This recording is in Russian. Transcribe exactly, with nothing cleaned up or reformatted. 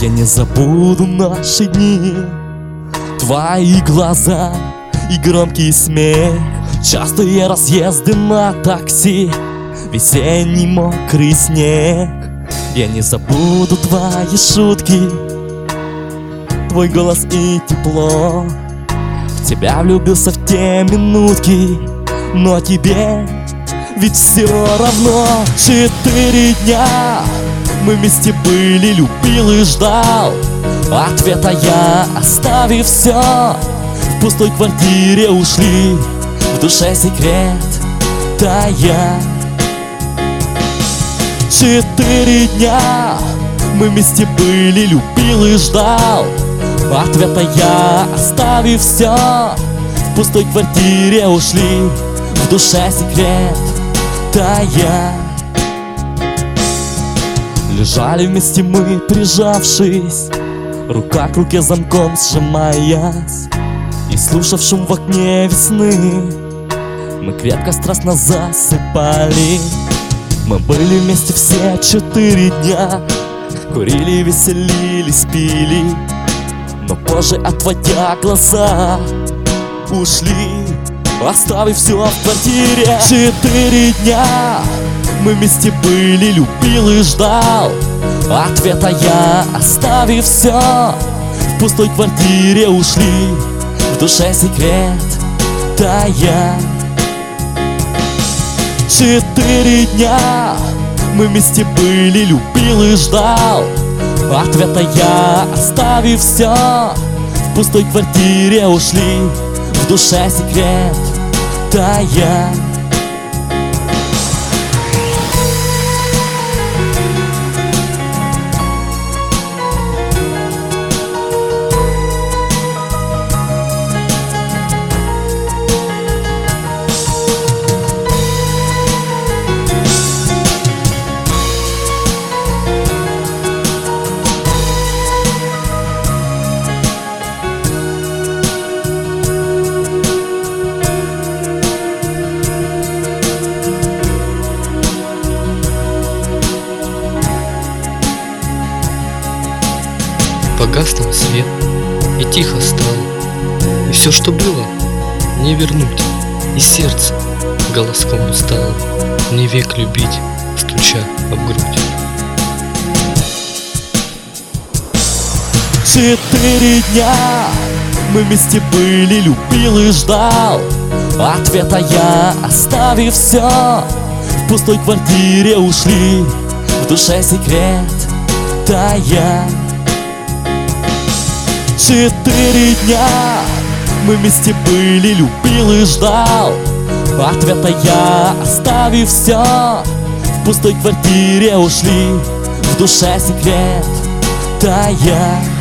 Я не забуду наши дни, твои глаза и громкий смех, частые разъезды на такси, весенний мокрый снег. Я не забуду твои шутки, твой голос и тепло. В тебя влюбился в те минутки, но тебе ведь все равно. Четыре дня мы вместе были, любил и ждал ответа я, оставив все. В пустой квартире ушли, в душе секрет тая. Четыре дня мы вместе были, любил и ждал ответа я, оставив все. В пустой квартире ушли, в душе секрет тая. Лежали вместе мы, прижавшись, рука к руке замком сжимаясь, и слушав шум в окне весны, мы крепко страстно засыпали. Мы были вместе все четыре дня, курили, веселились, пили, но позже, отводя глаза, ушли, оставив все в квартире. Четыре дня мы вместе были, любил и ждал ответа я, оставив все. В пустой квартире ушли, в душе секрет тая. Четыре дня мы вместе были, любил и ждал ответа я, оставив все. В пустой квартире ушли, в душе секрет тая. Погас там свет, и тихо стало, и все, что было, не вернуть, и сердце голоском устало не век любить, стуча об грудь. Четыре дня мы вместе были, любил и ждал ответа я, оставив все. В пустой квартире ушли, в душе секрет тая. Четыре дня мы вместе были, любил и ждал ответа я, оставив все. В пустой квартире ушли, в душе секрет тая.